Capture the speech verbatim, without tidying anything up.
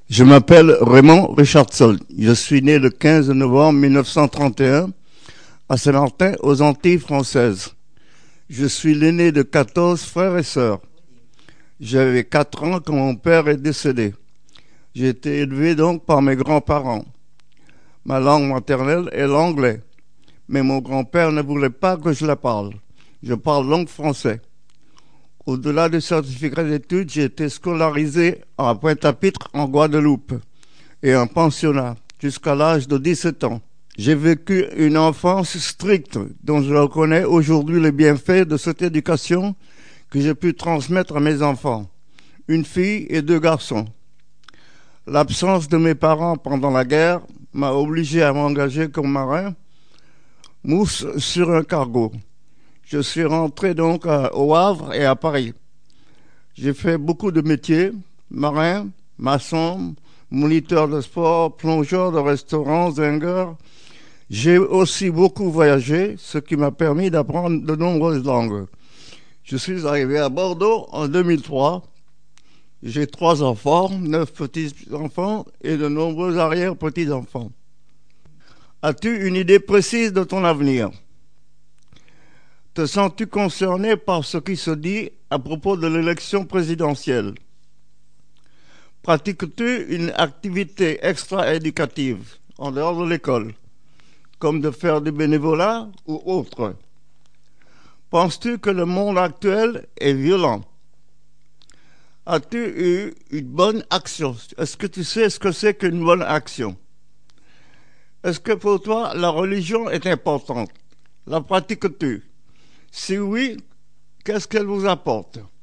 Je m'appelle Raymond Richardson. Je suis né le quinze novembre mille neuf cent trente et un à Saint-Martin, aux Antilles françaises. Je suis l'aîné de quatorze frères et sœurs. J'avais quatre ans quand mon père est décédé. J'ai été élevé donc par mes grands-parents. Ma langue maternelle est l'anglais, mais mon grand-père ne voulait pas que je la parle. Je parle langue français. Au-delà du certificat d'études, j'ai été scolarisé à Pointe-à-Pitre en Guadeloupe et en pensionnat jusqu'à l'âge de dix-sept ans. J'ai vécu une enfance stricte dont je reconnais aujourd'hui les bienfaits de cette éducation que j'ai pu transmettre à mes enfants, une fille et deux garçons. L'absence de mes parents pendant la guerre m'a obligé à m'engager comme marin, mousse sur un cargo. Je suis rentré donc à, au Havre et à Paris. J'ai fait beaucoup de métiers, marin, maçon, moniteur de sport, plongeur de restaurants, zingueur. J'ai aussi beaucoup voyagé, ce qui m'a permis d'apprendre de nombreuses langues. Je suis arrivé à Bordeaux en deux mille trois. J'ai trois enfants, neuf petits-enfants et de nombreux arrière-petits-enfants. As-tu une idée précise de ton avenir ? Te sens-tu concerné par ce qui se dit à propos de l'élection présidentielle? Pratiques-tu une activité extra-éducative en dehors de l'école, comme de faire du bénévolat ou autre? Penses-tu que le monde actuel est violent? As-tu eu une bonne action? Est-ce que tu sais ce que c'est qu'une bonne action? Est-ce que pour toi, la religion est importante? La pratiques-tu? Si oui, qu'est-ce qu'elle vous apporte?